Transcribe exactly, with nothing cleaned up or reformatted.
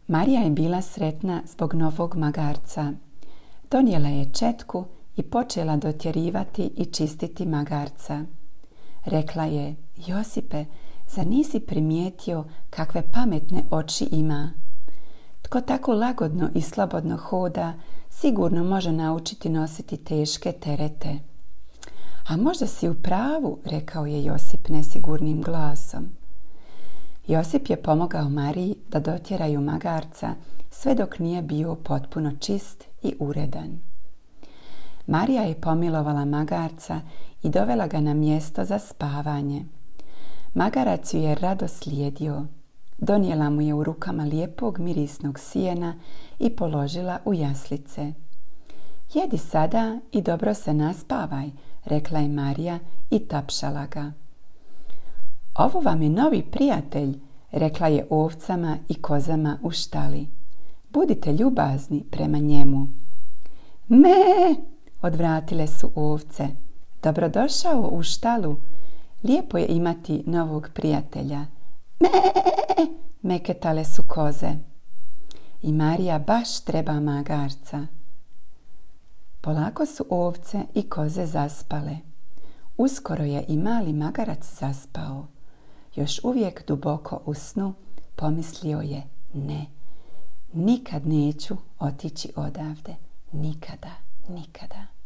Marija je bila sretna zbog novog magarca. Donijela je četku i počela dotjerivati i čistiti magarca. Rekla je: Josipe, zar nisi primijetio kakve pametne oči ima? Tko tako lagodno i slobodno hoda, sigurno može naučiti nositi teške terete. A možda si u pravu, rekao je Josip nesigurnim glasom. Josip je pomogao Mariji da dotjeraju magarca sve dok nije bio potpuno čist i uredan. Marija je pomilovala magarca i dovela ga na mjesto za spavanje. Magarac ju je rado slijedio. Donijela mu je u rukama lijepog mirisnog sijena i položila u jaslice. Jedi sada i dobro se naspavaj, rekla je Marija i tapšala ga. Ovo vam je novi prijatelj, rekla je ovcama i kozama u štali. Budite ljubazni prema njemu. Me, odvratile su ovce. Dobrodošao u štalu. Lijepo je imati novog prijatelja. Me, meketale su koze. I Marija baš treba magarca. Polako su ovce i koze zaspale. Uskoro je i mali magarac zaspao. Još uvijek duboko u snu pomislio je: ne, nikad neću otići odavde. Nikada, nikada.